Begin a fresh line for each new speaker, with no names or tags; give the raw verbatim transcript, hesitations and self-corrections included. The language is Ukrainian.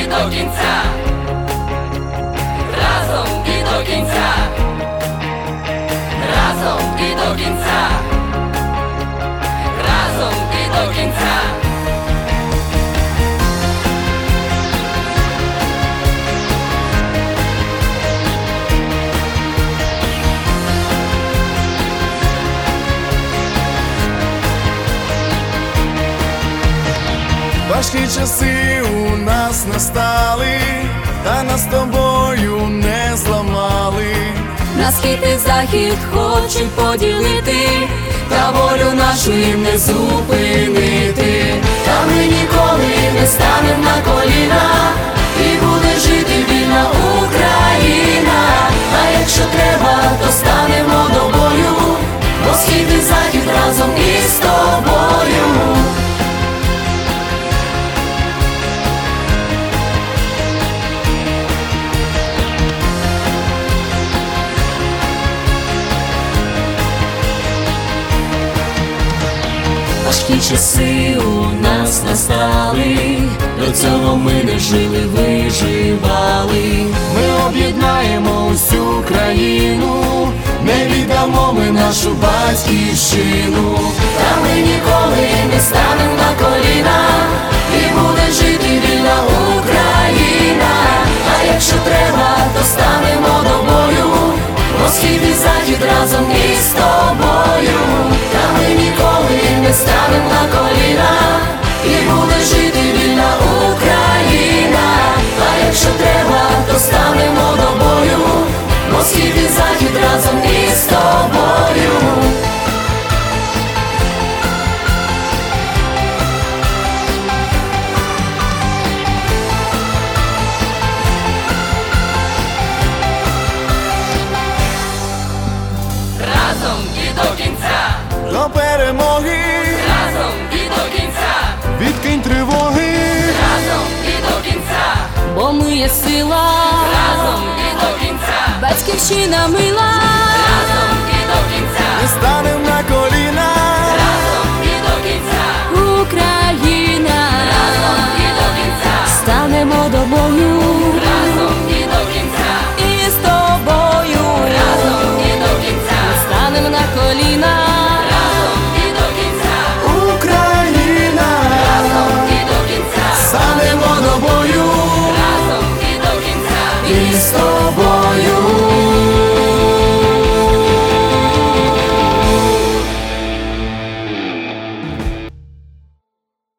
до кінця, разом і до кінця, разом і до кінця, разом і до кінця.
Важкі часи у нас настали, та нас з тобою не зламали.
На схід і захід хочуть поділити, та волю нашу їм не зупинити. Та ми ніколи не станем на коліна, і буде жити вільна Україна. А якщо треба, то станемо до бою, бо схід і захід разом із тобою. Важкі часи у нас настали, до цього ми не жили, виживали.
Ми об'єднаємо усю країну, не віддамо ми нашу батьківщину.
Та ми ніколи не станем на коліна, і буде жити вільна Україна. А якщо треба, то станемо до бою, бо схід і захід разом із тобою. Та ми ніколи не станем на коліна, і буде жити вільна Україна. А якщо треба, то станемо до бою, бо схід і захід разом із тобою. Разом і до кінця,
До перемоги,
разом і до кінця,
відкинь тривоги,
разом і до кінця, бо ми є сила, разом і до кінця, батьківщина мила, разом і до кінця,
не станем на коліна.